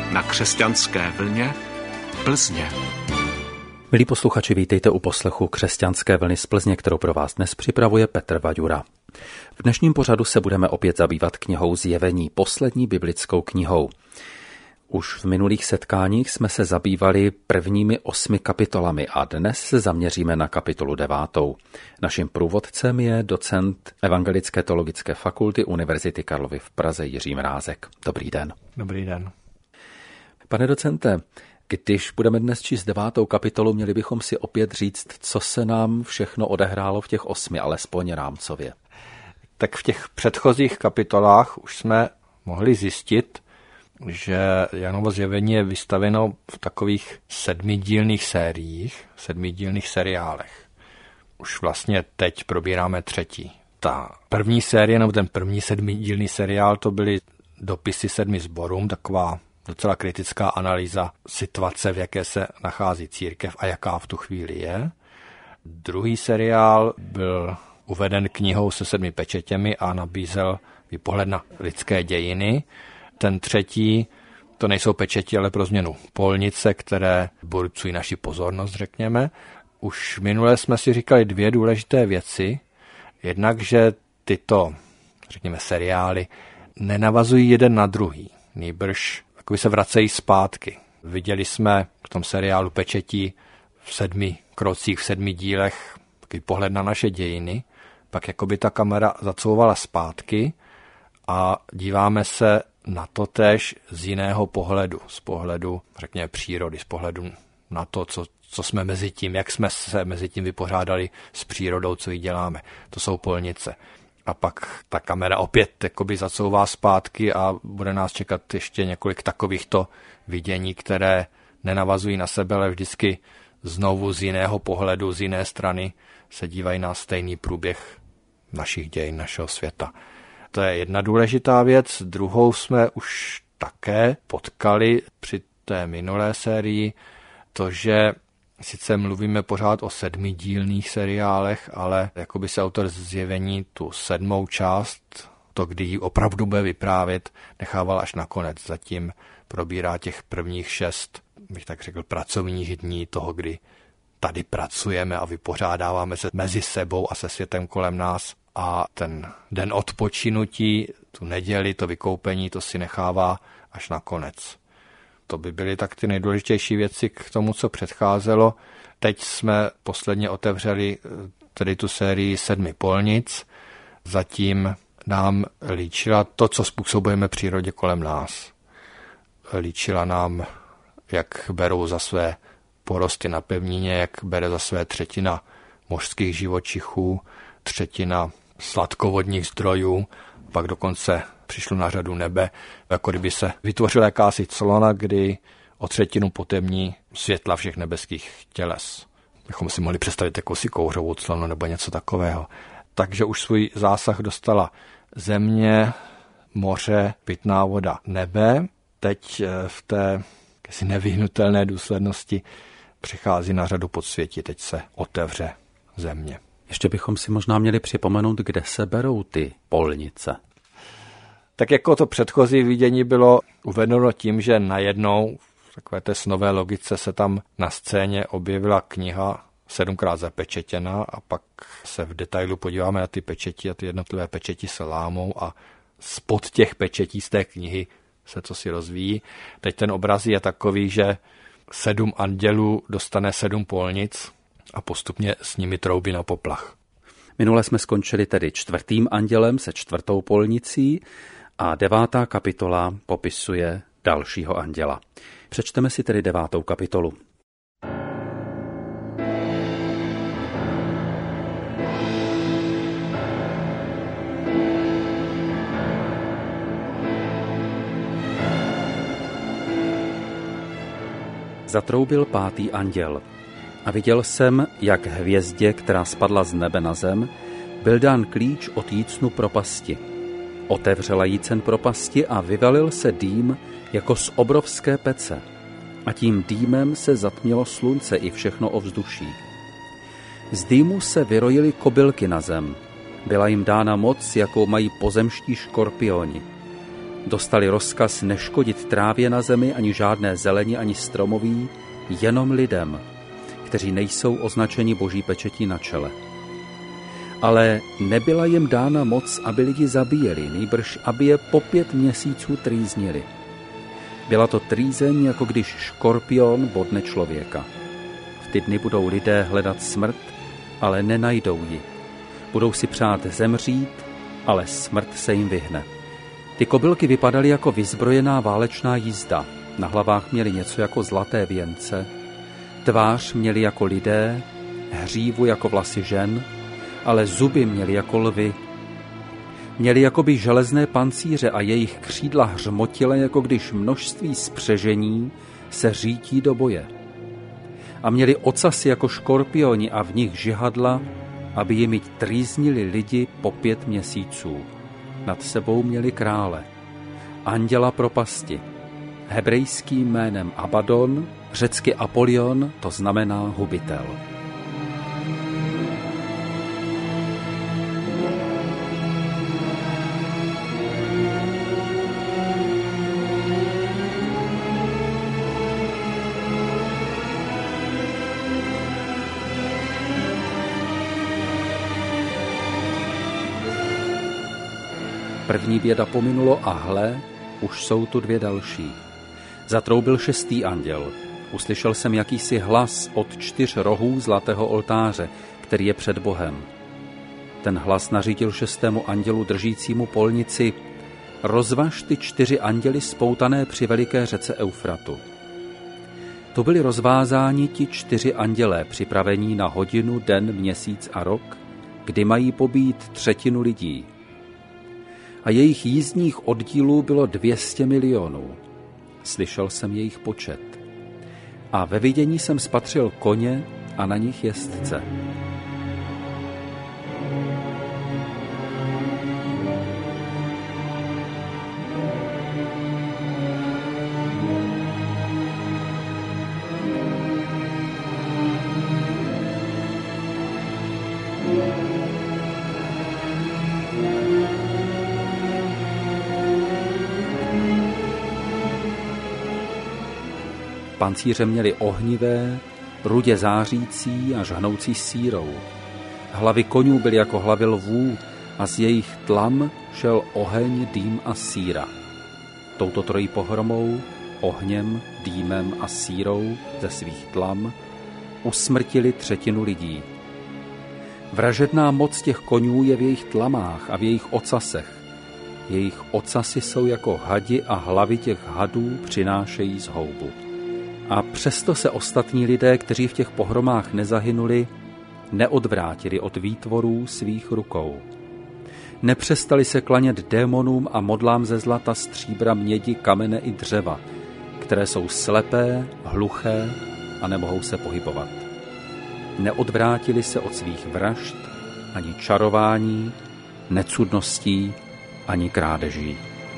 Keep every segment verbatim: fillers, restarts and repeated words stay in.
na Křesťanské vlně Plzně. Milí posluchači, vítejte u poslechu Křesťanské vlny z Plzně, kterou pro vás dnes připravuje Petr Vaďura. V dnešním pořadu se budeme opět zabývat knihou Zjevení, poslední biblickou knihou. Už v minulých setkáních jsme se zabývali prvními osmi kapitolami a dnes se zaměříme na kapitolu devátou. Naším průvodcem je docent Evangelické teologické fakulty Univerzity Karlovy v Praze Jiří Mrázek. Dobrý den. Dobrý den. Pane docente, když budeme dnes číst devátou kapitolu, měli bychom si opět říct, co se nám všechno odehrálo v těch osmi, alespoň rámcově. Tak v těch předchozích kapitolách už jsme mohli zjistit, že Janovo zjevení je vystaveno v takových sedmidílných sériích, sedmidílných seriálech. Už vlastně teď probíráme třetí. Ta první série, nebo ten první sedmidílný seriál, to byly dopisy sedmi sborům, taková docela kritická analýza situace, v jaké se nachází církev a jaká v tu chvíli je. Druhý seriál byl uveden knihou se sedmi pečetěmi a nabízel výpohled na lidské dějiny. Ten třetí, to nejsou pečeti, ale pro změnu polnice, které burcují naši pozornost, řekněme. Už minule jsme si říkali dvě důležité věci. Jednak, že tyto, řekněme, seriály nenavazují jeden na druhý. Nýbrž jakoby se vracejí zpátky. Viděli jsme v tom seriálu Pečetí v sedmi krocích, v sedmi dílech takový pohled na naše dějiny. Pak jakoby ta kamera zacouvala zpátky a díváme se na to též z jiného pohledu, z pohledu, řekněme, přírody, z pohledu na to, co, co jsme mezi tím, jak jsme se mezi tím vypořádali s přírodou, co jí děláme. To jsou polnice. A pak ta kamera opět jakoby zacouvá zpátky a bude nás čekat ještě několik takovýchto vidění, které nenavazují na sebe, ale vždycky znovu z jiného pohledu, z jiné strany se dívají na stejný průběh našich dějin, našeho světa. To je jedna důležitá věc. Druhou jsme už také potkali při té minulé sérii, to, že sice mluvíme pořád o sedmidílných seriálech, ale jakoby se autor Zjevení tu sedmou část, to, kdy ji opravdu bude vyprávět, nechával až nakonec. Zatím probírá těch prvních šest, bych tak řekl, pracovních dní toho, kdy tady pracujeme a vypořádáváme se mezi sebou a se světem kolem nás. A ten den odpočinutí, tu neděli, to vykoupení, to si nechává až na konec. To by byly tak ty nejdůležitější věci k tomu, co předcházelo. Teď jsme posledně otevřeli tedy tu sérii sedmi polnic. Zatím nám líčila to, co způsobujeme přírodě kolem nás. Líčila nám, jak berou za své porosty na pevnině, jak bere za své třetina mořských živočichů, třetina sladkovodních zdrojů, pak dokonce přišlo na řadu nebe, jako kdyby se vytvořila jakási clona, kdy o třetinu potemní světla všech nebeských těles. Bychom si mohli představit jakousi kouřovou clonu nebo něco takového. Takže už svůj zásah dostala země, moře, pitná voda, nebe. Teď v té nevyhnutelné důslednosti přichází na řadu podsvětí, teď se otevře země. Ještě bychom si možná měli připomenout, kde se berou ty polnice. Tak jako to předchozí vidění bylo uvedeno tím, že najednou v takové té snové logice se tam na scéně objevila kniha sedmkrát zapečetěná a pak se v detailu podíváme na ty pečeti a ty jednotlivé pečeti se lámou a spod těch pečetí z té knihy se co si rozvíjí. Teď ten obraz je takový, že sedm andělů dostane sedm polnic a postupně s nimi troubí na poplach. Minule jsme skončili tedy čtvrtým andělem se čtvrtou polnicí a devátá kapitola popisuje dalšího anděla. Přečteme si tedy devátou kapitolu. Zatroubil pátý anděl. A viděl jsem, jak hvězdě, která spadla z nebe na zem, byl dán klíč od jícnu propasti. Otevřela jícen propasti a vyvalil se dým jako z obrovské pece. A tím dýmem se zatmělo slunce i všechno ovzduší. Z dýmu se vyrojily kobylky na zem. Byla jim dána moc, jakou mají pozemští škorpioni. Dostali rozkaz neškodit trávě na zemi, ani žádné zeleni, ani stromoví, jenom lidem, kteří nejsou označeni boží pečetí na čele. Ale nebyla jim dána moc, aby lidi zabíjeli, nýbrž aby je po pět měsíců trýznili. Byla to trýzeň, jako když škorpion bodne člověka. V ty dny budou lidé hledat smrt, ale nenajdou ji. Budou si přát zemřít, ale smrt se jim vyhne. Ty kobylky vypadaly jako vyzbrojená válečná jízda. Na hlavách měly něco jako zlaté věnce, tvář měli jako lidé, hřívu jako vlasy žen, ale zuby měli jako lvy. Měli jakoby železné pancíře a jejich křídla hřmotila, jako když množství spřežení se řítí do boje. A měli ocasy jako škorpioni a v nich žihadla, aby jimi trýznili lidi po pět měsíců. Nad sebou měli krále, anděla propasti, hebrejským jménem Abaddon, řecky Apolion, to znamená hubitel. První běda pominulo a hle, už jsou tu dvě další. Zatroubil šestý anděl. Uslyšel jsem jakýsi hlas od čtyř rohů zlatého oltáře, který je před Bohem. Ten hlas nařídil šestému andělu držícímu polnici: rozvaž ty čtyři anděly spoutané při veliké řece Eufratu. To byli rozvázáni ti čtyři andělé, připravení na hodinu, den, měsíc a rok, kdy mají pobít třetinu lidí. A jejich jízdních oddílů bylo dvě stě milionů. Slyšel jsem jejich počet. A ve vidění jsem spatřil koně a na nich jezdce. Pancíře měli ohnivé, rudě zářící a žhnoucí sírou. Hlavy konňů byly jako hlavy lvů a z jejich tlam šel oheň, dým a síra. Touto trojí pohromou, ohněm, dýmem a sírou ze svých tlam usmrtili třetinu lidí. Vražedná moc těch konňů je v jejich tlamách a v jejich ocasech. Jejich ocasy jsou jako hadi a hlavy těch hadů přinášejí zhoubu. A přesto se ostatní lidé, kteří v těch pohromách nezahynuli, neodvrátili od výtvorů svých rukou. Nepřestali se klanět démonům a modlám ze zlata, stříbra, mědi, kamene i dřeva, které jsou slepé, hluché a nemohou se pohybovat. Neodvrátili se od svých vražd, ani čarování, necudností, ani krádeží.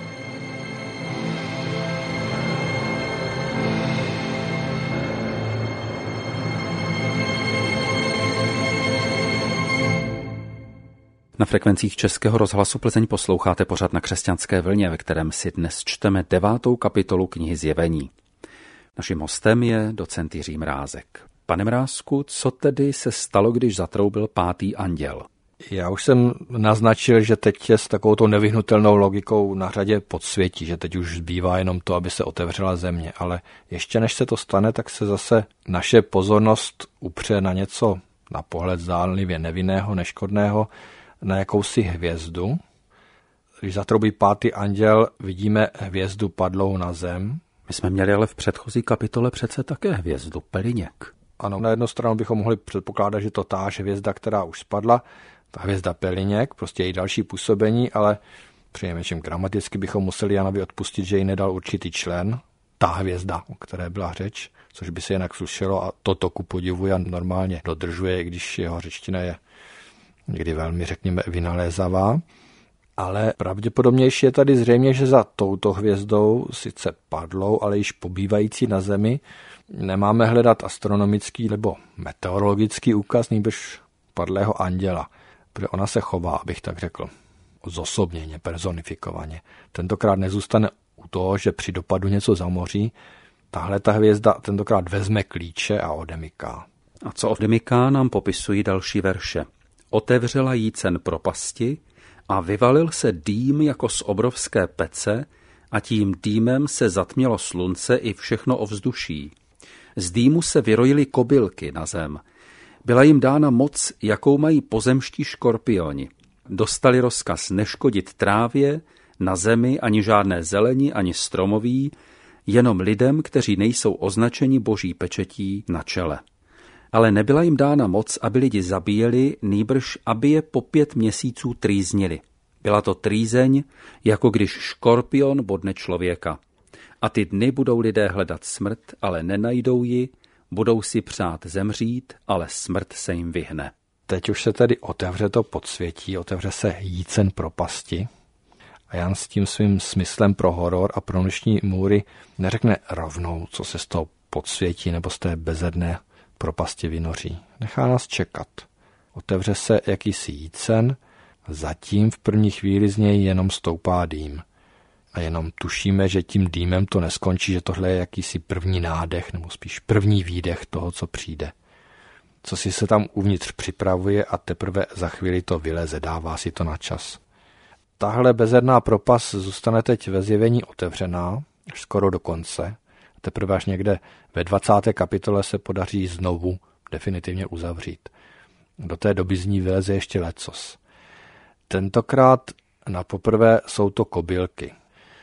Na frekvencích Českého rozhlasu Plzeň posloucháte pořad Na křesťanské vlně, ve kterém si dnes čteme devátou kapitolu knihy Zjevení. Naším hostem je docent Jiří Mrázek. Pane Mrázku, co tedy se stalo, když zatroubil pátý anděl? Já už jsem naznačil, že teď je s takovouto nevyhnutelnou logikou na řadě podsvětí, že teď už zbývá jenom to, aby se otevřela země. Ale ještě než se to stane, tak se zase naše pozornost upře na něco na pohled zdánlivě nevinného, neškodného, na jakousi hvězdu. Když zatroubí pátý anděl, vidíme hvězdu padlou na zem. My jsme měli ale v předchozí kapitole přece také hvězdu, Peliněk. Ano, na jednu stranu bychom mohli předpokládat, že to táž hvězda, která už spadla, ta hvězda Peliněk, prostě její další působení, ale přinejmenším gramaticky bychom museli Janovi odpustit, že jí nedal určitý člen, ta hvězda, o které byla řeč, což by se jinak slušelo, a toto ku podivu Jan normálně dodržuje, i když jeho řečtina je někdy velmi, řekněme, vynalézavá. Ale pravděpodobnější je tady zřejmě, že za touto hvězdou, sice padlou, ale již pobývající na zemi, nemáme hledat astronomický nebo meteorologický úkaz, nýbrž padlého anděla, protože ona se chová, abych tak řekl. zosobněně, personifikovaně. Tentokrát nezůstane u toho, že při dopadu něco zamoří, tahle ta hvězda tentokrát vezme klíče a odemyká. A co odemyká, nám popisují další verše. Otevřela jícen propasti a vyvalil se dým jako z obrovské pece a tím dýmem se zatmělo slunce i všechno ovzduší. Z dýmu se vyrojily kobylky na zem. Byla jim dána moc, jakou mají pozemští škorpioni. Dostali rozkaz neškodit trávě, na zemi ani žádné zeleni, ani stromoví, jenom lidem, kteří nejsou označeni boží pečetí na čele. Ale nebyla jim dána moc, aby lidi zabíjeli, nýbrž aby je po pět měsíců trýznili. Byla to trýzeň, jako když škorpion bodne člověka. A ty dny budou lidé hledat smrt, ale nenajdou ji, budou si přát zemřít, ale smrt se jim vyhne. Teď už se tedy otevře to podsvětí, otevře se jícen propasti. A Jan s tím svým smyslem pro horor a pro noční můry neřekne rovnou, co se z toho podsvětí nebo z té bezedné propasti vynoří. Nechá nás čekat. Otevře se jakýsi jícen, zatím v první chvíli z něj jenom stoupá dým. A jenom tušíme, že tím dýmem to neskončí, že tohle je jakýsi první nádech, nebo spíš první výdech toho, co přijde. Co si se tam uvnitř připravuje a teprve za chvíli to vyleze, dává si to na čas. Tahle bezedná propas zůstane teď ve zjevení otevřená, až skoro do konce. Teprve až někde ve dvacáté kapitole se podaří znovu definitivně uzavřít. Do té doby z ní vyleze ještě lecos. Tentokrát napoprvé jsou to kobylky.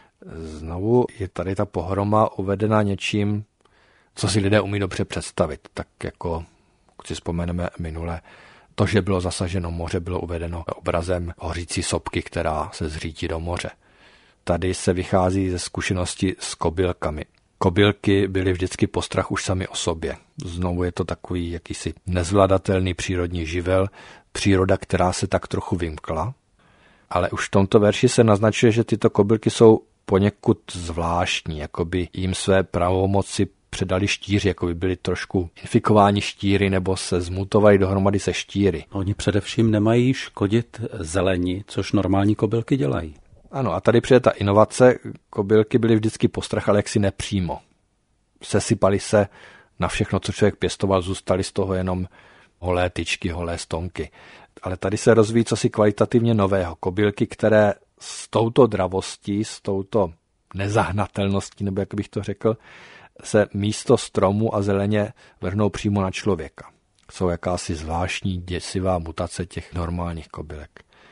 Znovu je tady ta pohroma uvedena něčím, co si lidé umí dobře představit. Tak jako, když si vzpomeneme minule, to, že bylo zasaženo moře, bylo uvedeno obrazem hořící sopky, která se zřítí do moře. Tady se vychází ze zkušenosti s kobylkami. Kobylky byly vždycky postrach už sami o sobě. Znovu je to takový jakýsi nezvladatelný přírodní živel, příroda, která se tak trochu vymkla. Ale už v tomto verši se naznačuje, že tyto kobylky jsou poněkud zvláštní, jako by jim své pravomoci předali štíři, jako by byli trošku infikováni štíry nebo se zmutovali dohromady se štíry. Oni především nemají škodit zeleni, což normální kobylky dělají. Ano, a tady přijde ta inovace, kobylky byly vždycky postrach, ale jaksi nepřímo. Sesypali se na všechno, co člověk pěstoval, zůstaly z toho jenom holé tyčky, holé stonky. Ale tady se rozvíjí cosi kvalitativně nového. Kobylky, které s touto dravostí, s touto nezahnatelností, nebo jak bych to řekl, se místo stromu a zeleně vrhnou přímo na člověka. Jsou jakási zvláštní děsivá mutace těch normálních kobylek.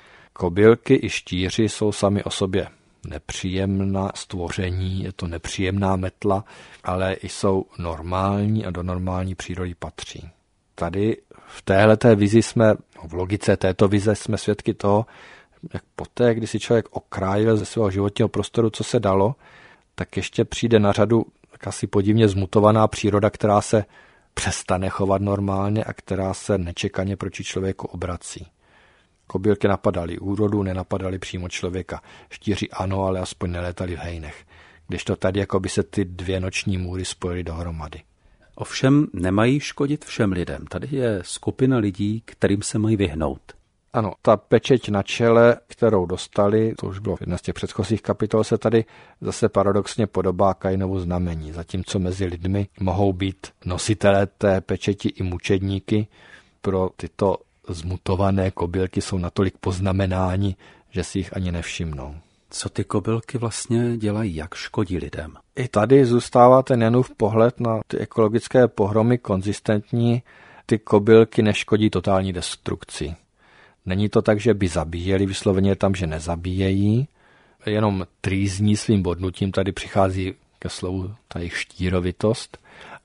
Kobylky i štíři jsou sami o sobě nepříjemná stvoření, je to nepříjemná metla, ale jsou normální a do normální přírody patří. Tady v téhleté vizi jsme, v logice této vize jsme svědky toho, jak poté, kdy si člověk okrájil ze svého životního prostoru, co se dalo, tak ještě přijde na řadu asi podivně zmutovaná příroda, která se přestane chovat normálně a která se nečekaně proti člověku obrací. Kobylky napadaly úrodu, nenapadaly přímo člověka. Štíři ano, ale aspoň nelétali v hejnech. Kdežto tady jako by se ty dvě noční můry spojily dohromady. Ovšem nemají škodit všem lidem. Tady je skupina lidí, kterým se mají vyhnout. Ano, ta pečeť na čele, kterou dostali, to už bylo v jedné z těch předchozích kapitol, se tady zase paradoxně podobá Kainovu znamení. Zatímco mezi lidmi mohou být nositelé té pečeti i mučedníky, pro tyto zmutované kobylky jsou natolik poznamenáni, že si jich ani nevšimnou. Co ty kobylky vlastně dělají, jak škodí lidem? I tady zůstává ten Janův pohled na ty ekologické pohromy konzistentní. Ty kobylky neškodí totální destrukci. Není to tak, že by zabíjeli, vysloveně je tam, že nezabíjejí, jenom trýzní svým bodnutím, tady přichází ke slovu ta jejich štírovitost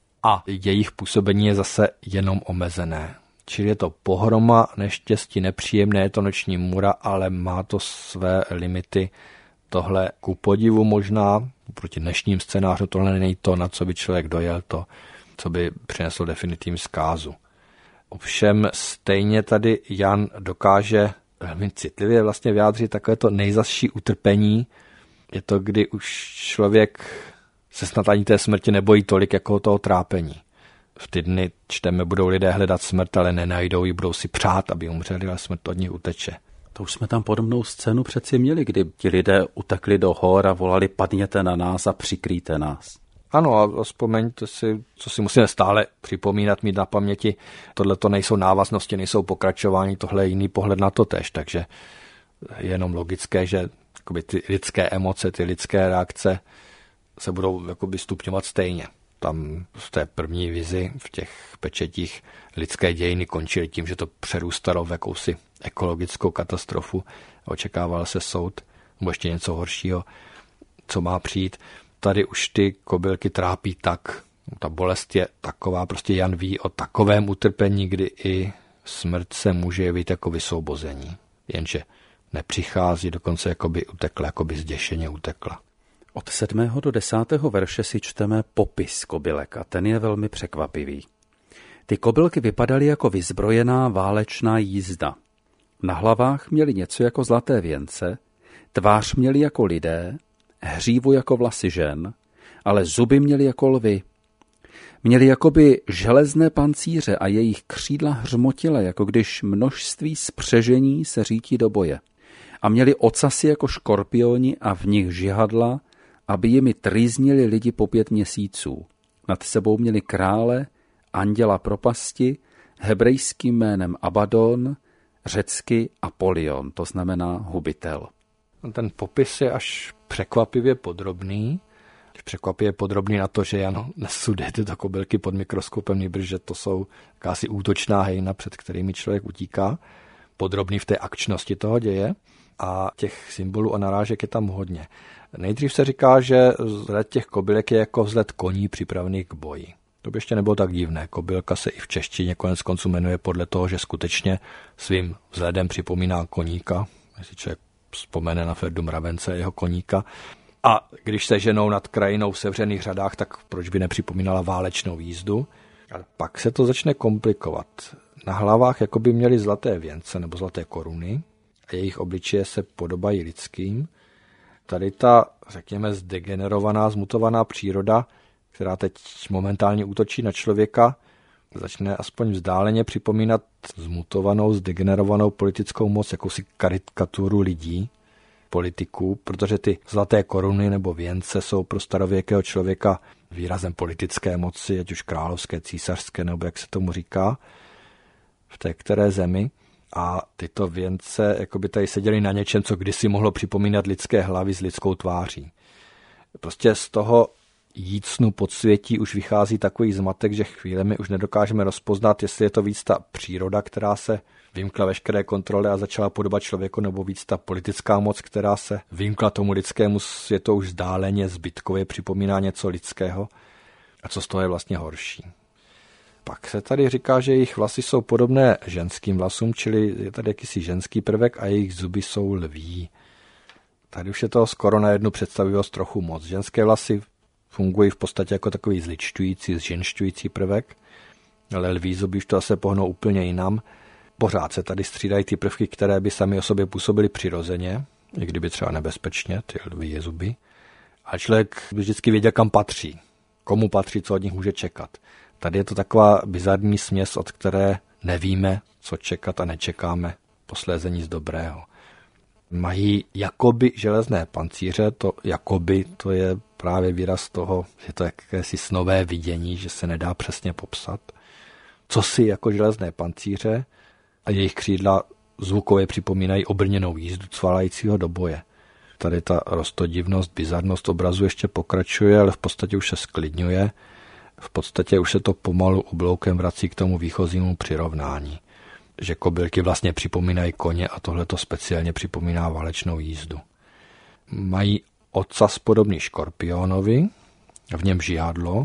a jejich působení je zase jenom omezené. Čili je to pohroma, neštěstí, nepříjemné, je to noční můra, ale má to své limity. Tohle ku podivu možná, proti dnešním scénářům, tohle není to, na co by člověk dojel, to, co by přineslo definitivní zkázu. Ovšem stejně tady Jan dokáže velmi citlivě vlastně vyjádřit takové to nejzazší utrpení. Je to, kdy už člověk se snad ani té smrti nebojí tolik jako toho trápení. V ty dny čteme, budou lidé hledat smrt, ale nenajdou ji, budou si přát, aby umřeli, ale smrt od nich uteče. To už jsme tam podobnou scénu přeci měli, kdy ti lidé utekli do hor a volali padněte na nás a přikrýte nás. Ano, a vzpomeňte si, co si musíme stále připomínat, mít na paměti. Tohle to nejsou návaznosti, nejsou pokračování, tohle je jiný pohled na to též, takže je jenom logické, že jakoby ty lidské emoce, ty lidské reakce se budou jakoby stupňovat stejně. Tam v té první vizi, v těch pečetích lidské dějiny končily tím, že to přerůstalo v jakousi ekologickou katastrofu. Očekával se soud, nebo ještě něco horšího, co má přijít. Tady už ty kobylky trápí tak, ta bolest je taková, prostě Jan ví o takovém utrpení, kdy i smrt se může jevit jako vysvobození. Jenže nepřichází, dokonce jakoby utekla, jakoby zděšeně utekla. Od sedmého do desátého verše si čteme popis kobylek a ten je velmi překvapivý. Ty kobylky vypadaly jako vyzbrojená válečná jízda. Na hlavách měly něco jako zlaté věnce, tvář měly jako lidé, hřívu jako vlasy žen, ale zuby měly jako lvy. Měly jakoby železné pancíře a jejich křídla hřmotila, jako když množství spřežení se řítí do boje. A měli ocasy jako škorpioni a v nich žihadla, aby jimi trýznili lidi po pět měsíců. Nad sebou měli krále, anděla propasti, hebrejským jménem Abaddon, řecky Apolion, to znamená hubitel. Ten popis je až překvapivě podrobný. Překvapivě podrobný na to, že Jan nesuduje tyto kobylky pod mikroskopem, nýbrž, že to jsou jakási útočná hejna, před kterými člověk utíká. Podrobný v té akčnosti toho děje a těch symbolů a narážek je tam hodně. Nejdřív se říká, že vzhled těch kobylek je jako vzhled koní připravených k boji. To by ještě nebylo tak divné. Kobylka se i v češtině konec konců jmenuje podle toho, že skutečně svým vzhledem připomíná koníka. Jestli člověk vzpomene na Ferdu Mravence, jeho koníka. A když se ženou nad krajinou v sevřených řadách, tak proč by nepřipomínala válečnou jízdu? Ale pak se to začne komplikovat. Na hlavách jako by měli zlaté věnce nebo zlaté koruny a jejich obličeje se podobají lidským. Tady ta, řekněme, zdegenerovaná, zmutovaná příroda, která teď momentálně útočí na člověka, začne aspoň vzdáleně připomínat zmutovanou, zdegenerovanou politickou moc, jakousi karikaturu lidí, politiků, protože ty zlaté koruny nebo věnce jsou pro starověkého člověka výrazem politické moci, ať už královské, císařské, nebo jak se tomu říká, v té které zemi. A tyto věnce jakoby tady seděly na něčem, co kdysi mohlo připomínat lidské hlavy s lidskou tváří. Prostě z toho jícnu podsvětí už vychází takový zmatek, že chvílemi už nedokážeme rozpoznat, jestli je to víc ta příroda, která se vymkla veškeré kontrole a začala podobat člověku, nebo víc ta politická moc, která se vymkla tomu lidskému světu už vzdáleně, zbytkově připomíná něco lidského. A co z toho je vlastně horší? Pak se tady říká, že jejich vlasy jsou podobné ženským vlasům, čili je tady jakýsi ženský prvek a jejich zuby jsou lví. Tady už je toho skoro na jednu představivost trochu moc. Ženské vlasy fungují v podstatě jako takový zličťující, zženšťující prvek, ale lví zuby už to zase pohnou úplně jinam. Pořád se tady střídají ty prvky, které by sami o sobě působily přirozeně, i kdyby třeba nebezpečně, ty lví zuby. A člověk by vždycky věděl, kam patří, komu patří, co od nich může čekat. Tady je to taková bizarní směs, od které nevíme, co čekat a nečekáme posléze nic dobrého. Mají jakoby železné pancíře, to jakoby to je právě výraz toho, že to je jakési snové vidění, že se nedá přesně popsat. Co si jako železné pancíře a jejich křídla zvukově připomínají obrněnou jízdu cvalajícího do boje. Tady ta roztodivnost, bizarnost obrazu ještě pokračuje, ale v podstatě už se sklidňuje. V podstatě už se to pomalu obloukem vrací k tomu výchozímu přirovnání. Že kobylky vlastně připomínají koně a tohle to speciálně připomíná válečnou jízdu. Mají ocas podobný škorpionovi, v něm žihadlo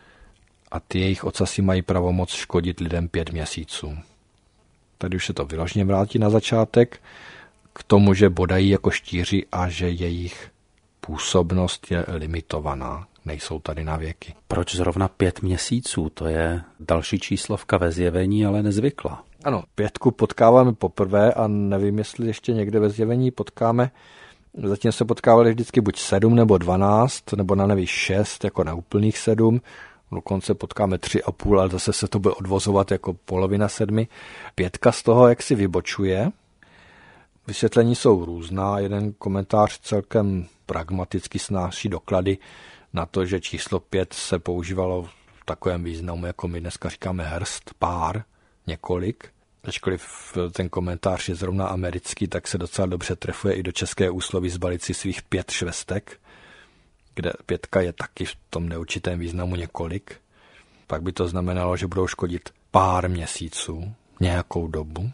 a ty jejich ocasy mají pravomoc škodit lidem pět měsíců. Tady už se to vyloženě vrátí na začátek k tomu, že bodají jako štíři a že jejich působnost je limitovaná. Nejsou tady na věky. Proč zrovna pět měsíců? To je další číslovka ve zjevení, ale nezvyklá. Ano, pětku potkáváme poprvé a nevím, jestli ještě někde ve zjevení potkáme. Zatím se potkávali vždycky buď sedm nebo dvanáct, nebo na neví šest, jako na úplných sedm. Dokonce potkáme tři a půl, ale zase se to bude odvozovat jako polovina sedmi. Pětka z toho jak si vybočuje. Vysvětlení jsou různá. Jeden komentář celkem pragmaticky snáší doklady na to, že číslo pět se používalo v takovém významu, jako my dneska říkáme hrst, pár, několik. Ačkoliv ten komentář je zrovna americký, tak se docela dobře trefuje i do české úsloví zbalit si svých pět švestek, kde pětka je taky v tom neurčitém významu několik. Pak by to znamenalo, že budou škodit pár měsíců, nějakou dobu.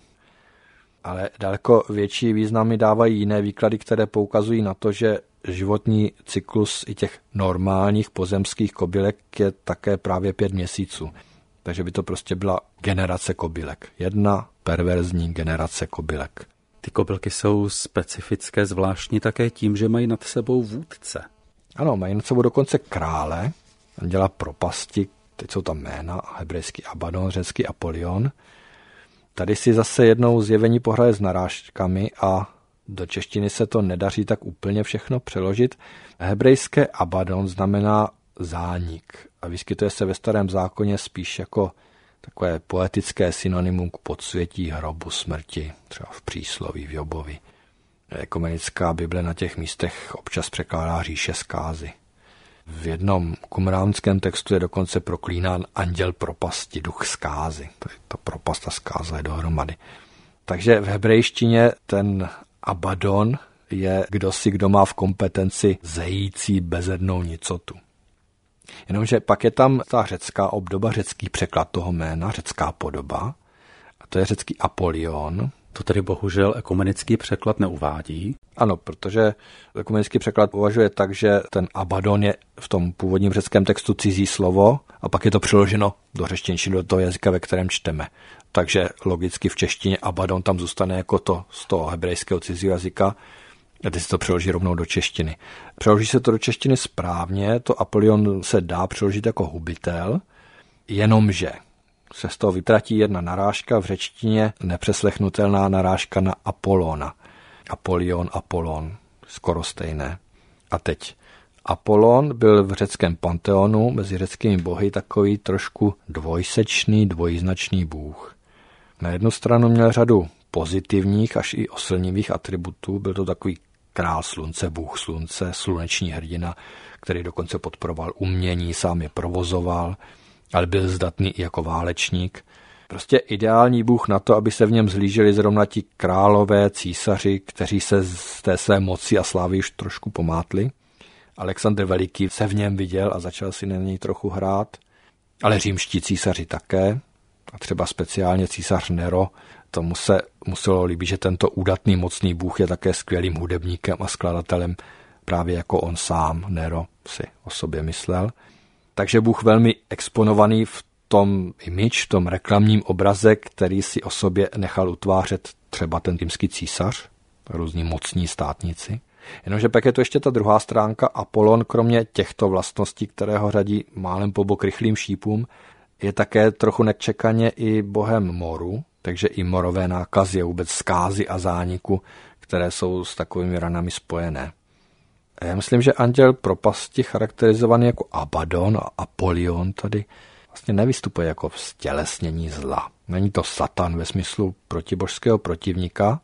Ale daleko větší významy dávají jiné výklady, které poukazují na to, že životní cyklus i těch normálních pozemských kobylek je také právě pět měsíců. Takže by to prostě byla generace kobylek. Jedna perverzní generace kobylek. Ty kobylky jsou specifické, zvláštní také tím, že mají nad sebou vůdce. Ano, mají nad sebou dokonce krále, anděla propasti, teď jsou tam jména, hebrejský Abaddon, řecký Apolion. Tady si zase jednou zjevení pohraje s narážkami a do češtiny se to nedaří tak úplně všechno přeložit. Hebrejské Abaddon znamená zánik a vyskytuje se ve Starém zákoně spíš jako takové poetické synonymum k podsvětí, hrobu, smrti, třeba v přísloví, v Jobovi. Ekumenická Bible na těch místech občas překládá říše zkázy. V jednom qumránském textu je dokonce proklínán anděl propasti, duch zkázy. To je ta propast a zkáza je dohromady. Takže v hebrejštině ten Abaddon je kdosi, kdo má v kompetenci zející bezednou nicotu. Jenomže pak je tam ta řecká obdoba, řecký překlad toho jména, řecká podoba. A to je řecký Apolion. To tedy bohužel ekumenický překlad neuvádí. Ano, protože ekumenický překlad uvažuje tak, že ten Abaddon je v tom původním řeckém textu cizí slovo a pak je to přeloženo do řečtiny, do toho jazyka, ve kterém čteme. Takže logicky v češtině Abaddon tam zůstane jako to z toho hebrejského cizího jazyka a teď se to přeloží rovnou do češtiny. Přeloží se to do češtiny správně, to Apolion se dá přeložit jako hubitel, jenomže se z toho vytratí jedna narážka, v řečtině nepřeslechnutelná narážka na Apolona. Apolion, Apollon, skoro stejné. A teď. Apollon byl v řeckém panteonu mezi řeckými bohy takový trošku dvojsečný, dvojznačný bůh. Na jednu stranu měl řadu pozitivních až i oslnivých atributů, byl to takový král slunce, bůh slunce, sluneční hrdina, který dokonce podporoval umění, sám je provozoval, ale byl zdatný i jako válečník. Prostě ideální bůh na to, aby se v něm zhlíželi zrovna ti králové, císaři, kteří se z té své moci a slávy už trošku pomátli. Alexandr Veliký se v něm viděl a začal si na něj trochu hrát, ale římští císaři také, a třeba speciálně císař Nero, tomu se muselo líbit, že tento údatný mocný bůh je také skvělým hudebníkem a skladatelem, právě jako on sám, Nero, si o sobě myslel. Takže Bůh velmi exponovaný v tom image, v tom reklamním obraze, který si o sobě nechal utvářet třeba ten římský císař, různí mocní státníci. Jenomže pak je to ještě ta druhá stránka. Apollon, kromě těchto vlastností, které ho řadí málem po bok rychlým šípům, je také trochu nečekaně i bohem moru, takže i morové nákazy, vůbec zkázy a zániku, které jsou s takovými ranami spojené. Já myslím, že anděl propasti, charakterizovaný jako Abaddon a Apolion, tady vlastně nevystupuje jako vztělesnění zla. Není to Satan ve smyslu protibožského protivníka,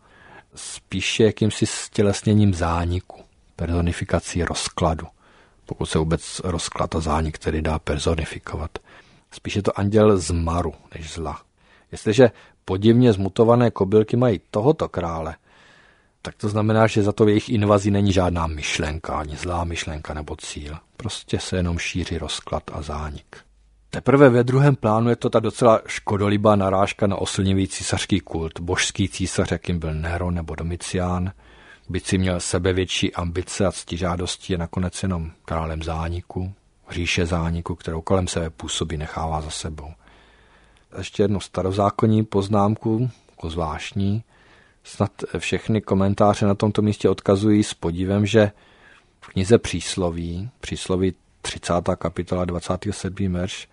spíše jakýmsi stělesněním zániku, personifikací rozkladu, pokud se vůbec rozklad a zánik tedy dá personifikovat. Spíše to anděl zmaru než zla. Jestliže podivně zmutované kobylky mají tohoto krále, tak to znamená, že za to v jejich invazi není žádná myšlenka, ani zlá myšlenka nebo cíl. Prostě se jenom šíří rozklad a zánik. Teprve ve druhém plánu je to ta docela škodolibá narážka na oslnivý císařský kult. Božský císař, jakým byl Nero nebo Domicián, byť si měl sebevětší ambice a ctižádosti, je nakonec jenom králem zániku, říše zániku, kterou kolem sebe působí, nechává za sebou. Ještě jednu starozákonní poznámku, jako zvláštní. Snad všechny komentáře na tomto místě odkazují s podívem, že v knize Přísloví, Přísloví třicátá kapitola dvacátý sedmý verš,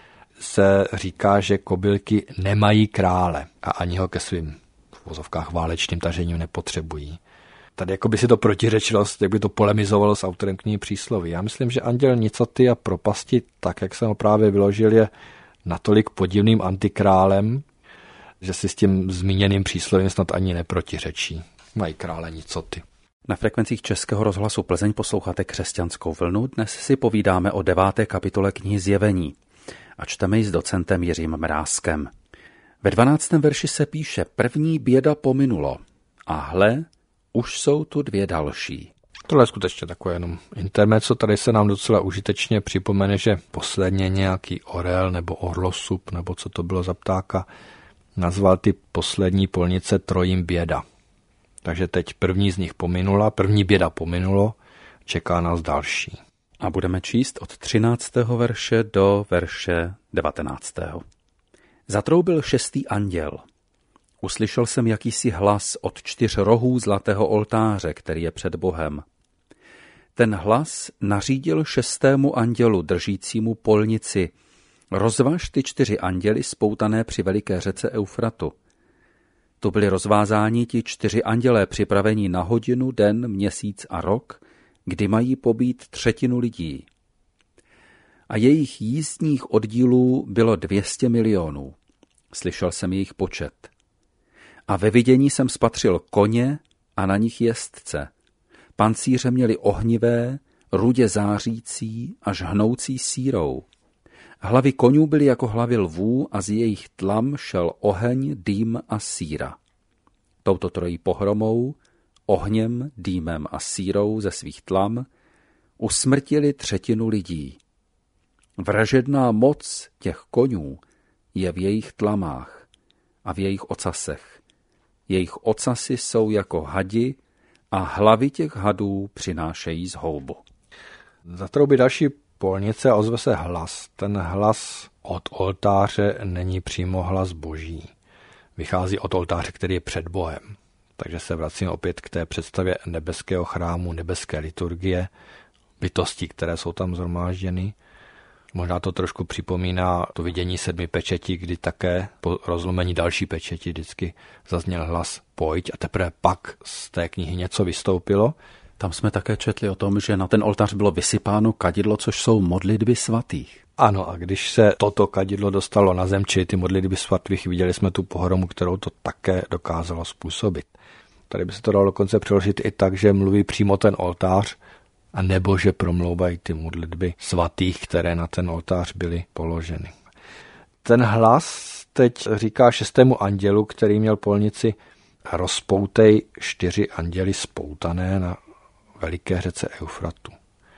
se říká, že kobylky nemají krále a ani ho ke svým v vozovkách válečným tažením nepotřebují. Tady jako by si to protiřečilo, jak by to polemizovalo s autorem knihy Přísloví. Já myslím, že anděl nicoty a propasti, tak jak jsem ho právě vyložil, je natolik podivným antikrálem, že si s tím zmíněným příslovím snad ani neprotiřečí. mají krále nicoty. Na frekvencích Českého rozhlasu Plzeň posloucháte Křesťanskou vlnu. Dnes si povídáme o deváté kapitole knihy Zjevení a čteme ji s docentem Jiřím Mrázkem. Ve dvanáctém verši se píše: první běda pominulo a hle, už jsou tu dvě další. Tohle je skutečně takové jenom intermezzo, tady se nám docela užitečně připomene, že posledně nějaký orel nebo orlosup, nebo co to bylo za ptáka, nazval ty poslední polnice trojím běda. Takže teď první z nich pominula, první běda pominulo, čeká nás další. A budeme číst od třináctého verše do verše devatenáctého. Zatroubil šestý anděl. Uslyšel jsem jakýsi hlas od čtyř rohů zlatého oltáře, který je před Bohem. Ten hlas nařídil šestému andělu držícímu polnici: rozvaž ty čtyři anděly spoutané při veliké řece Eufratu. To byli rozvázáni ti čtyři andělé připravení na hodinu, den, měsíc a rok, kdy mají pobít třetinu lidí. A jejich jízdních oddílů bylo dvě stě milionů. Slyšel jsem jejich počet. A ve vidění jsem spatřil koně a na nich jezdce. Pancíře měli ohnivé, rudě zářící až hnoucí sírou. Hlavy konňů byly jako hlavy lvů a z jejich tlam šel oheň, dým a síra. Touto trojí pohromou, ohněm, dýmem a sírou ze svých tlam, usmrtili třetinu lidí. Vražedná moc těch konňů je v jejich tlamách a v jejich ocasech. Jejich ocasy jsou jako hadi a hlavy těch hadů přinášejí zhoubu. Zatroubí další polnice a ozve se hlas. Ten hlas od oltáře není přímo hlas boží. Vychází od oltáře, který je před Bohem. Takže se vracíme opět k té představě nebeského chrámu, nebeské liturgie, bytostí, které jsou tam shromážděny. Možná to trošku připomíná to vidění sedmi pečetí, kdy také po rozlomení další pečeti vždycky zazněl hlas pojď a teprve pak z té knihy něco vystoupilo. Tam jsme také četli o tom, že na ten oltář bylo vysypáno kadidlo, což jsou modlitby svatých. Ano, a když se toto kadidlo dostalo na zem, či ty modlitby svatých, viděli jsme tu pohromu, kterou to také dokázalo způsobit. Tady by se to dalo dokonce přeložit i tak, že mluví přímo ten oltář, a nebo že promlouvají ty modlitby svatých, které na ten oltář byly položeny. Ten hlas teď říká šestému andělu, který měl polnici: rozpoutej čtyři anděly spoutané na veliké řece Eufratu.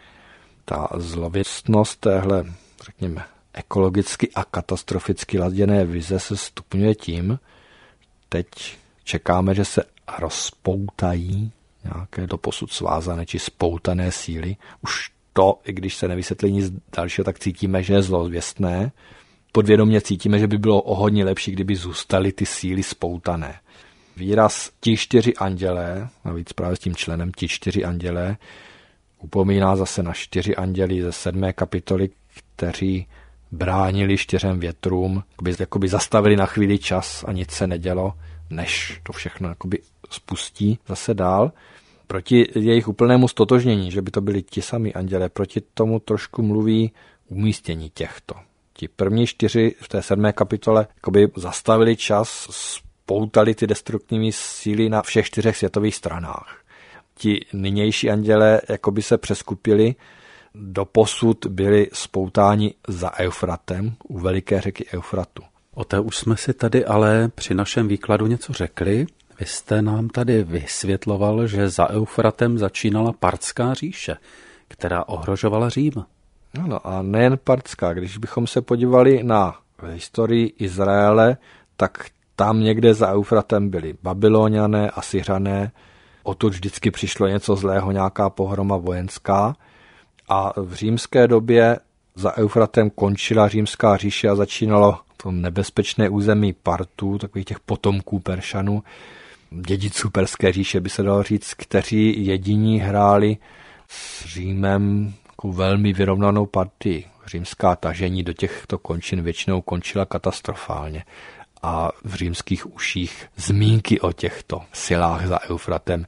Ta zlověstnost téhle, řekněme, ekologicky a katastroficky laděné vize se stupňuje tím, teď čekáme, že se rozpoutají nějaké doposud svázané či spoutané síly. Už to, i když se nevysvětlí nic dalšího, tak cítíme, že je zlověstné. Podvědomě cítíme, že by bylo o hodně lepší, kdyby zůstaly ty síly spoutané. Výraz ti čtyři andělé, navíc právě s tím členem ti čtyři andělé, upomíná zase na čtyři anděly ze sedmé kapitoly, kteří bránili čtyřem větrům, jakoby, jakoby zastavili na chvíli čas a nic se nedělo, než to všechno jakoby spustí zase dál. Proti jejich úplnému stotožnění, že by to byli ti samí andělé, proti tomu trošku mluví umístění těchto. Ti první čtyři v té sedmé kapitole jakoby zastavili čas, spoutali ty destruktivní síly na všech čtyřech světových stranách. Ti nynější andělé jakoby se přeskupili, doposud byli spoutáni za Eufratem, u veliké řeky Eufratu. O té už jsme si tady ale při našem výkladu něco řekli. Vy jste nám tady vysvětloval, že za Eufratem začínala Partská říše, která ohrožovala Řím. Ano, a nejen Partská. Když bychom se podívali na historii Izraele, tak tam někde za Eufratem byli Babyloniané, Asyřané, odtud vždycky přišlo něco zlého, nějaká pohroma vojenská. A v římské době za Eufratem končila římská říše a začínalo to nebezpečné území Partů, takových těch potomků Peršanů, dědiců Perské říše by se dalo říct, kteří jediní hráli s Římem jako velmi vyrovnanou partii. Římská tažení do těchto končin většinou končila katastrofálně a v římských uších zmínky o těchto silách za Eufratem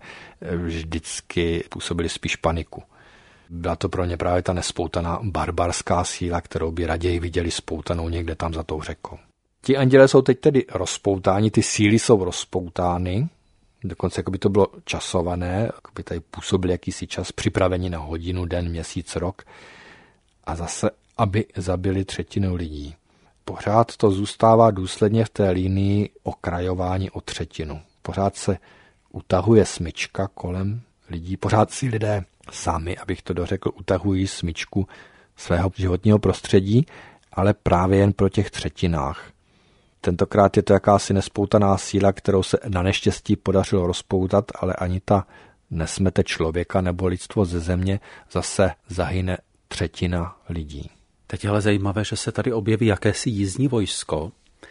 vždycky působily spíš paniku. Byla to pro ně právě ta nespoutaná barbarská síla, kterou by raději viděli spoutanou někde tam za tou řekou. Ti andělé jsou teď tedy rozpoutáni, ty síly jsou rozpoutány, dokonce jako by to bylo časované, jako by tady působil jakýsi čas, připravení na hodinu, den, měsíc, rok a zase, aby zabili třetinu lidí. Pořád to zůstává důsledně v té linii okrajování o třetinu. Pořád se utahuje smyčka kolem lidí, pořád si lidé sami, abych to dořekl, utahují smyčku svého životního prostředí, ale právě jen pro těch třetinách. Tentokrát je to jakási nespoutaná síla, kterou se na neštěstí podařilo rozpoutat, ale ani ta nesmete člověka nebo lidstvo ze země, zase zahyne třetina lidí. Teď je ale zajímavé, že se tady objeví jakési jízdní vojsko,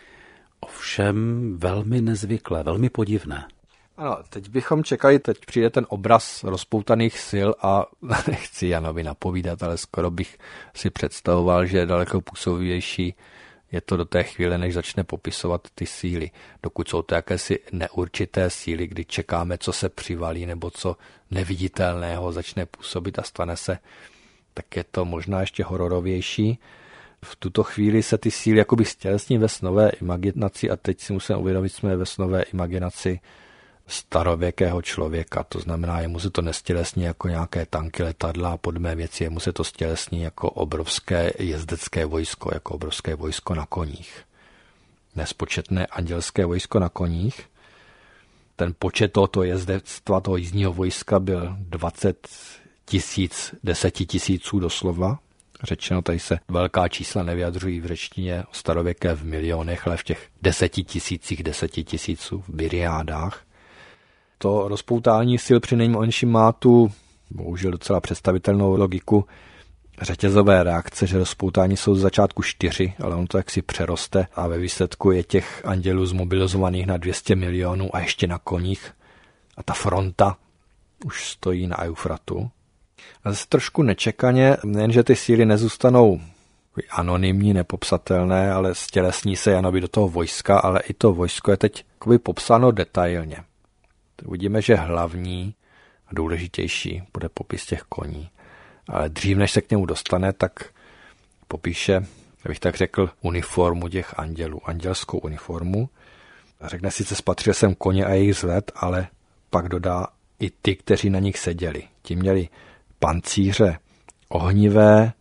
ovšem velmi nezvyklé, velmi podivné. Ano, teď bychom čekali, teď přijde ten obraz rozpoutaných sil a nechci Janovi napovídat, ale skoro bych si představoval, že je daleko působivější je to do té chvíle, než začne popisovat ty síly. Dokud jsou to jakési neurčité síly, kdy čekáme, co se přivalí nebo co neviditelného začne působit a stane se, tak je to možná ještě hororovější. V tuto chvíli se ty síly jakoby stělesní ve snové imaginaci a teď si musíme uvědomit, že jsme ve snové imaginaci starověkého člověka, to znamená, jemu se to nestělesní jako nějaké tanky, letadla a podobné věci, jemu se to stělesní jako obrovské jezdecké vojsko, jako obrovské vojsko na koních. Nespočetné andělské vojsko na koních. Ten počet tohoto jezdectva, toho jízdního vojska byl dvacet tisíc, deseti tisíců doslova. Řečeno, tady se velká čísla nevyjadřují v řečtině starověké v milionech, ale v těch deseti tisících, deseti tisíců v biriádách. To rozpoutání sil při nejmenším má tu, bohužel docela představitelnou logiku řetězové reakce, že rozpoutání jsou z začátku čtyři, ale on to jaksi přeroste a ve výsledku je těch andělů zmobilizovaných na dvě stě milionů a ještě na koních. A ta fronta už stojí na Eufratu. A zase trošku nečekaně, nejenže ty síly nezůstanou anonymní, nepopsatelné, ale stělesní se Janovi do toho vojska, ale i to vojsko je teď popsáno detailně. Uvidíme, že hlavní a důležitější bude popis těch koní. Ale dřív, než se k němu dostane, tak popíše, abych tak řekl, uniformu těch andělů, andělskou uniformu. A řekne sice, spatřil jsem koně a jejich vzhled, ale pak dodá i ty, kteří na nich seděli. Ti měli pancíře ohnivé,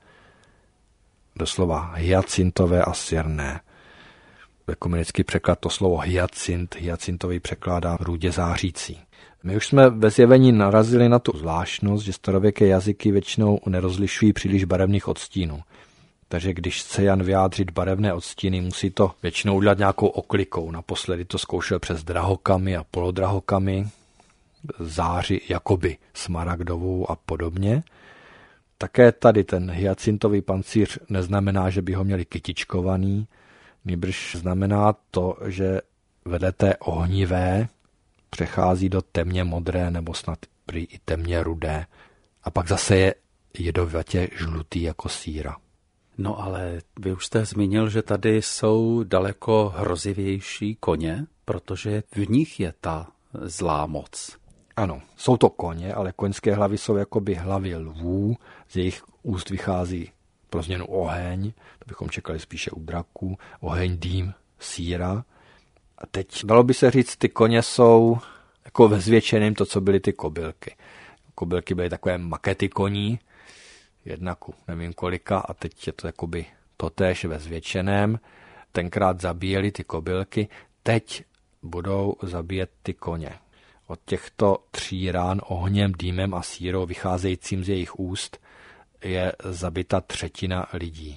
doslova hyacintové a sirné. Ekumenický překlad to slovo hyacint, hyacintový překládá růdě zářící. My už jsme ve zjevení narazili na tu zvláštnost, že starověké jazyky většinou nerozlišují příliš barevných odstínů. Takže když chce Jan vyjádřit barevné odstíny, musí to většinou udělat nějakou oklikou. Naposledy to zkoušel přes drahokamy a polodrahokamy, záři jakoby smaragdovou a podobně. Také tady ten hyacintový pancíř neznamená, že by ho měli kytičkovaný, nýbrž znamená to, že vedle té ohnivé přechází do temně modré nebo snad prý i temně rudé. A pak zase je jedovatě žlutý jako síra. No ale vy už jste zmínil, že tady jsou daleko hrozivější koně, protože v nich je ta zlá moc. Ano, jsou to koně, ale koňské hlavy jsou jakoby hlavy lvů, z jejich úst vychází pro změnu oheň, to bychom čekali spíše u draků, oheň, dým, síra. A teď dalo by se říct, ty koně jsou jako ve zvětšeném to, co byly ty kobylky. Kobylky byly takové makety koní, jedna ku nevím kolika, a teď je to jakoby totéž ve zvětšeném. Tenkrát zabíjeli ty kobylky, teď budou zabíjet ty koně. Od těchto tří rán ohněm, dýmem a sírou vycházejícím z jejich úst je zabita třetina lidí.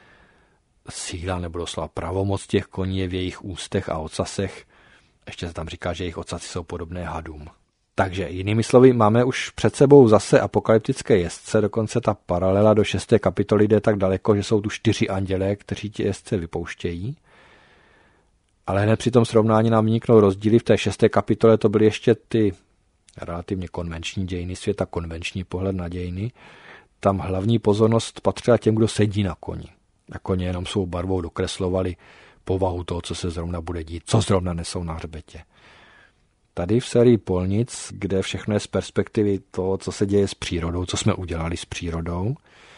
Síla nebo doslova pravomoc těch koní je v jejich ústech a ocasech. Ještě se tam říká, že jejich ocasy jsou podobné hadům. Takže jinými slovy, máme už před sebou zase apokalyptické jezdce, dokonce ta paralela do šesté kapitoly jde tak daleko, že jsou tu čtyři andělé, kteří ti jezdce vypouštějí. Ale hned při tom srovnání nám vniknou rozdíly. V té šesté kapitole to byly ještě ty relativně konvenční dějiny světa, konvenční pohled na dějiny. Tam hlavní pozornost patřila těm, kdo sedí na koni. Na koně jenom svou barvou dokreslovali povahu toho, co se zrovna bude dít, co zrovna nesou na hřbetě. Tady v sérii Polnic, kde všechno je z perspektivy toho, co se děje s přírodou, co jsme udělali s přírodou,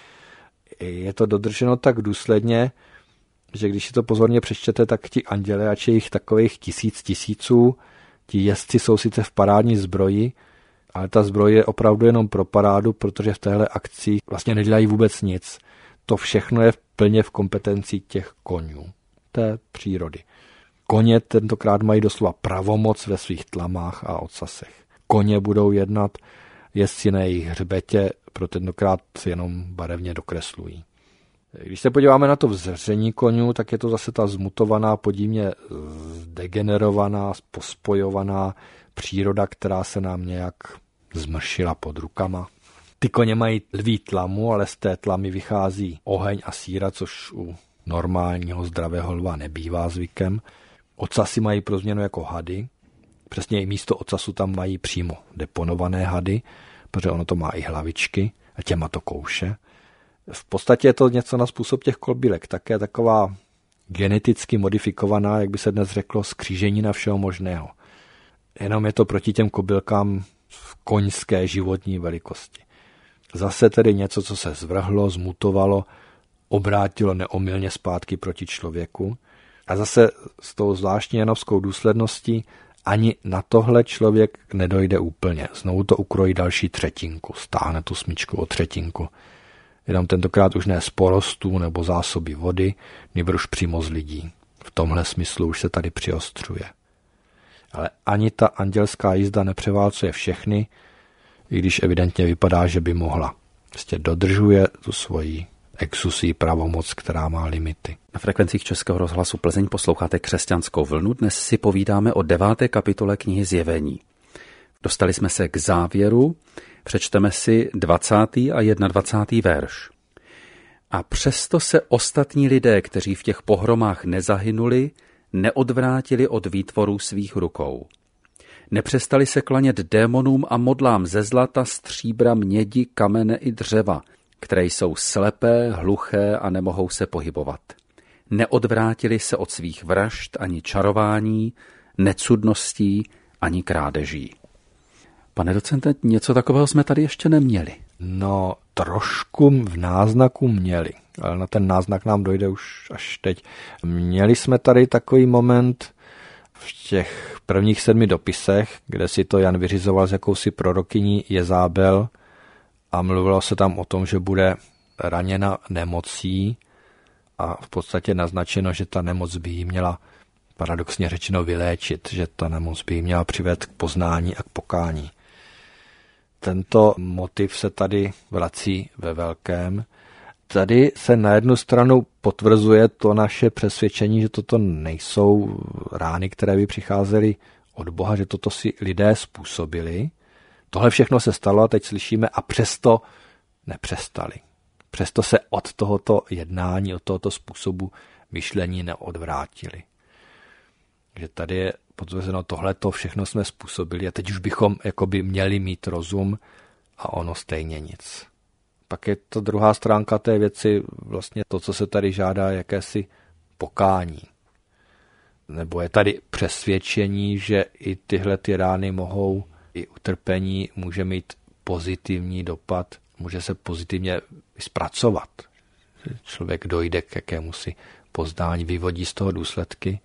je to dodrženo tak důsledně, že když si to pozorně přečtete, tak ti anděle, ač je jich takových tisíc tisíců, Ti jezdci jsou sice v parádní zbroji, ale ta zbroj je opravdu jenom pro parádu, protože v téhle akci vlastně nedělají vůbec nic. To všechno je plně v kompetenci těch koňů, té přírody. Koně tentokrát mají doslova pravomoc ve svých tlamách a ocasech. Koně budou jednat, jezdci na jejich hřbetě pro tentokrát jenom barevně dokreslují. Když se podíváme na to vzření konňů, tak je to zase ta zmutovaná, podivně zdegenerovaná, pospojovaná příroda, která se nám nějak zmršila pod rukama. Ty koně mají lví tlamu, ale z té tlamy vychází oheň a síra, což u normálního zdravého lva nebývá zvykem. Ocasy mají pro změnu jako hady. Přesně i místo ocasu tam mají přímo deponované hady, protože ono to má i hlavičky a těma to kouše. V podstatě je to něco na způsob těch kolbílek, také taková geneticky modifikovaná, jak by se dnes řeklo, skříženina všeho možného. Jenom je to proti těm kobylkám v koňské životní velikosti. Zase tedy něco, co se zvrhlo, zmutovalo, obrátilo neomylně zpátky proti člověku. A zase s tou zvláštní janovskou důsledností ani na tohle člověk nedojde úplně. Znovu to ukrojí další třetinku, stáhne tu smyčku o třetinku. Jenom tentokrát už ne z porostů nebo zásoby vody, nýbrž přímo z lidí. V tomhle smyslu už se tady přiostřuje. Ale ani ta andělská jízda nepřeválcuje všechny, i když evidentně vypadá, že by mohla. Prostě dodržuje tu svoji exusí pravomoc, která má limity. Na frekvencích Českého rozhlasu Plzeň posloucháte Křesťanskou vlnu. Dnes si povídáme o deváté kapitole knihy Zjevení. Dostali jsme se k závěru, přečteme si dvacátý a jednadvacátý verš. A přesto se ostatní lidé, kteří v těch pohromách nezahynuli, neodvrátili od výtvorů svých rukou. Nepřestali se klanět démonům a modlám ze zlata, stříbra, mědi, kamene i dřeva, které jsou slepé, hluché a nemohou se pohybovat. Neodvrátili se od svých vražd ani čarování, necudností ani krádeží. Pane docente, něco takového jsme tady ještě neměli. No, trošku v náznaku měli, ale na ten náznak nám dojde už až teď. Měli jsme tady takový moment v těch prvních sedmi dopisech, kde si to Jan vyřizoval s jakousi prorokyní Jezábel a mluvilo se tam o tom, že bude raněna nemocí a v podstatě naznačeno, že ta nemoc by jí měla paradoxně řečeno vyléčit, že ta nemoc by jí měla přivést k poznání a k pokání. Tento motiv se tady vrací ve velkém. Tady se na jednu stranu potvrzuje to naše přesvědčení, že toto nejsou rány, které by přicházely od Boha, že toto si lidé způsobili. Tohle všechno se stalo a teď slyšíme a přesto nepřestali. Přesto se od tohoto jednání, od tohoto způsobu myšlení neodvrátili. Že tady je potvrzeno, tohleto všechno jsme způsobili a teď už bychom jakoby měli mít rozum a ono stejně nic. Pak je to druhá stránka té věci, vlastně to, co se tady žádá, jakési pokání. Nebo je tady přesvědčení, že i tyhle ty rány mohou, i utrpení může mít pozitivní dopad, může se pozitivně zpracovat. Člověk dojde k jakémusi poznání, vyvodí z toho důsledky,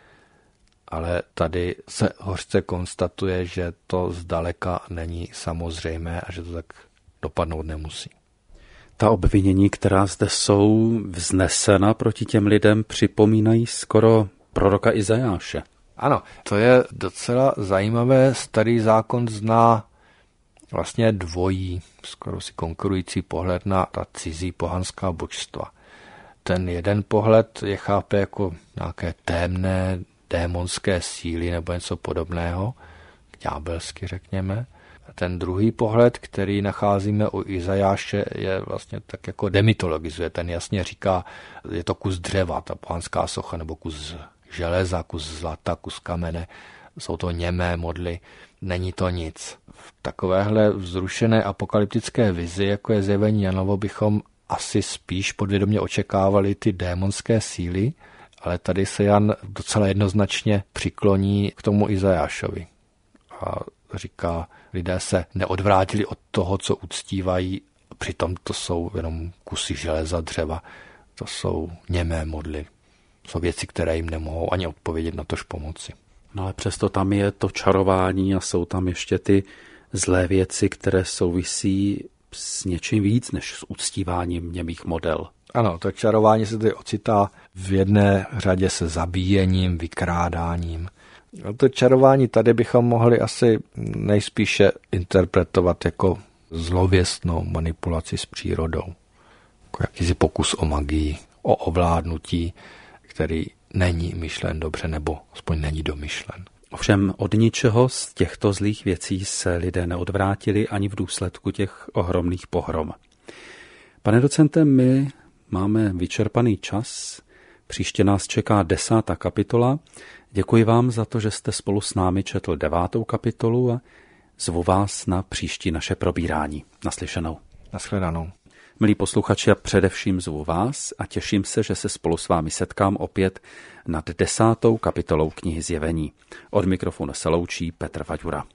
ale tady se hořce konstatuje, že to zdaleka není samozřejmé a že to tak dopadnout nemusí. Ta obvinění, která zde jsou vznesena proti těm lidem, připomínají skoro proroka Izajáše. Ano, to je docela zajímavé. Starý zákon zná vlastně dvojí, skoro si konkurující pohled na ta cizí pohanská božstva. Ten jeden pohled je chápe jako nějaké temné, démonské síly nebo něco podobného, ďábelsky řekněme. A ten druhý pohled, který nacházíme u Izajáše, je vlastně tak jako demitologizuje. Ten jasně říká, je to kus dřeva, ta pohanská socha, nebo kus železa, kus zlata, kus kamene. Jsou to němé modly, není to nic. V takovéhle vzrušené apokalyptické vizi, jako je Zjevení Janovo, bychom asi spíš podvědomě očekávali ty démonské síly, ale tady se Jan docela jednoznačně přikloní k tomu Izajášovi. A říká, lidé se neodvrátili od toho, co uctívají, přitom to jsou jenom kusy železa, dřeva, to jsou němé modly. Jsou věci, které jim nemohou ani odpovědět, na tož pomoci. No ale přesto tam je to čarování a jsou tam ještě ty zlé věci, které souvisí s něčím víc než s uctíváním němých model. Ano, to čarování se tady ocitá v jedné řadě se zabíjením, vykrádáním. A to čarování tady bychom mohli asi nejspíše interpretovat jako zlověstnou manipulaci s přírodou. Jako jakýsi pokus o magii, o ovládnutí, který není myšlen dobře, nebo aspoň není domyšlen. Ovšem od ničeho z těchto zlých věcí se lidé neodvrátili ani v důsledku těch ohromných pohrom. Pane docente, my máme vyčerpaný čas. Příště nás čeká desátá kapitola. Děkuji vám za to, že jste spolu s námi četl devátou kapitolu a zvu vás na příští naše probírání. Naslyšenou. Nashledanou. Milí posluchači, a především zvu vás a těším se, že se spolu s vámi setkám opět nad desátou kapitolou knihy Zjevení. Od mikrofonu se loučí Petr Vaďura.